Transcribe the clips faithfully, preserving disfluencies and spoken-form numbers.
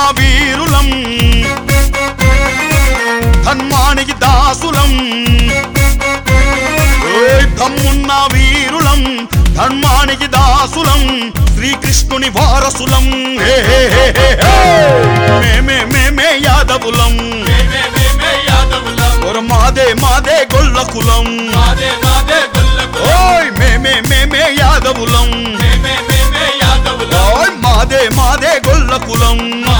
వీరులం ధర్మానికి దాసులం దమ్మున్న వీరులం ధర్మానికి దాసులం శ్రీకృష్ణుని వారసులం మేమే మేమే యాదవులం మాదే మాదే గొల్ల కులం ఓయ్ మేమే మేమే యాదవులం ఓయ్ మాదే మాదే గొల్ల కులం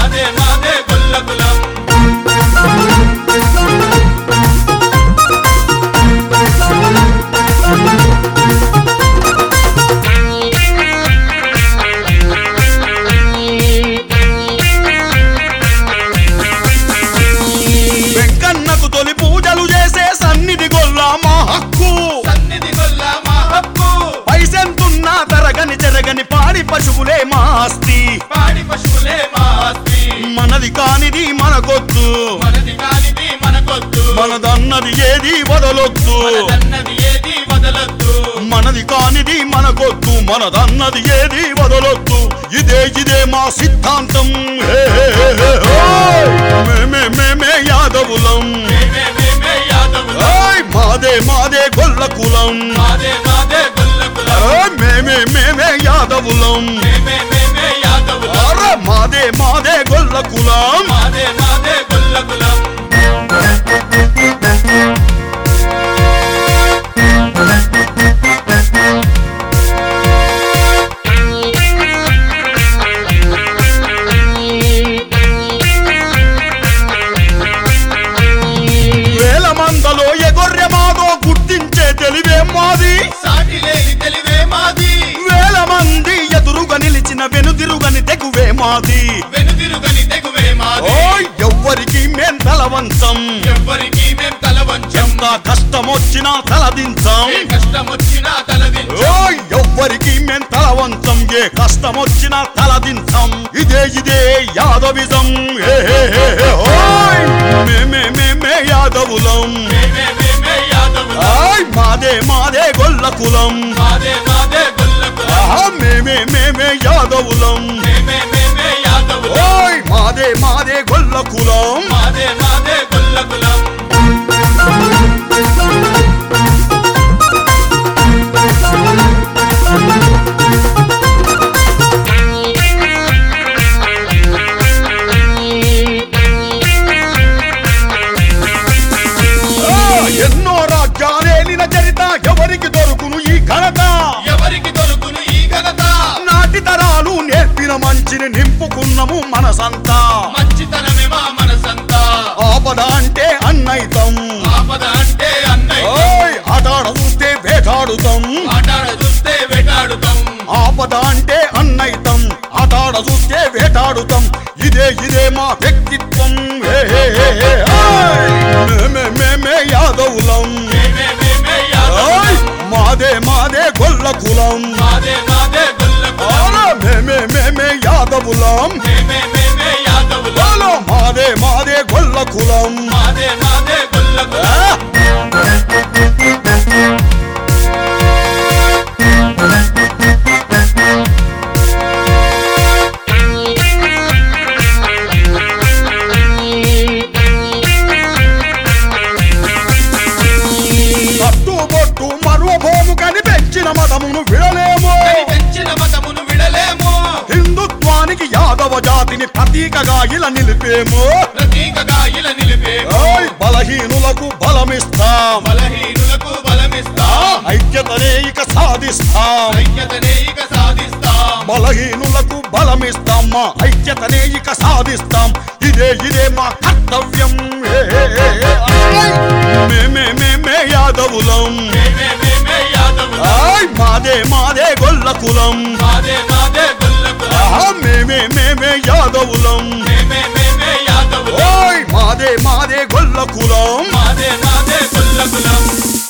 వెంకన్నకు తొలి పూజలు చేసే సన్నిధి గొల్ల మా హక్కు పైసెంతున్నా తరగని చెరగని పాడి పశువులే మా ఆస్తి మనది కానిది మనకొద్దు మనదన్నది ఏది వదలొద్దు మనది కానిది మనకొద్దు మనదన్నది ఏది వదలొద్దు ఇదే ఇదే మా సిద్ధాంతం మేమే మేమే యాదవులం మాదే మాదే గొల్ల కులం మేమే మేమే యాదవులం మాదే మాదే గొల్ల కులం వేల మందలో ఎగొర్రె మాదో గుర్తించే తెలివే మాది వేల మంది ఎదురుగా నిలిచిన వెనుదిరుగని తెగువే మాది ఓయ్ ఎవ్వరికి మేం తలవంచం ఎంత కష్టమొచ్చినా తలదించం ఓయ్ ఎవ్వరికి మేం తలవంచం ఏ కష్టమొచ్చినా తలదించం ఇదే ఇదే యాదవిజం ఓయ్ మేమే మేమే యాదవులం ఓయ్ మాదే మాదే గొల్ల కులం మేమే మేమే యాదవులం ఓయ్ మాదే మాదే గొల్ల కులం ఎన్నో రాజ్యాలేలిన చరిత ఎవరికి దొరుకును ఈ ఘనత నాటి తరాలు నేర్పిన మంచిని నింపుకున్నము మనసంతా ఆపద అంటే అన్నైతం ఓయ్ ఆటాడ చూస్తే వేటాడుతాం ఆపద అంటే అన్నైతం ఆటాడ చూస్తే వేటాడుతాం ఇదే ఇదే మా వ్యక్తిత్వం మేమే మేమే యాదవులం మాదే మాదే గొల్ల కులం మేమే మేమే యాదవులం మాదే మాదే గొల్ల కులం కట్టుబొట్టు మరువభోము కని పెంచిన మతమును విడలేము హిందుత్వానికి యాదవ జాతిని ప్రతీకగా ఇలా నిలిపేము ఓయ్ బలహీనులకు బలమిస్తాం ఐక్యతనే ఇక సాధిస్తాం బలహీనులకు బలమిస్తాం మా ఐక్యతనే ఇక సాధిస్తాం ఇదే ఇదే మా కర్తవ్యం మేమే మేమే యాదవులం మాదే మాదే గొల్ల కులం మేమే మేమే యాదవులం ఓయ్ మాదే మాదే గొల్ల కులం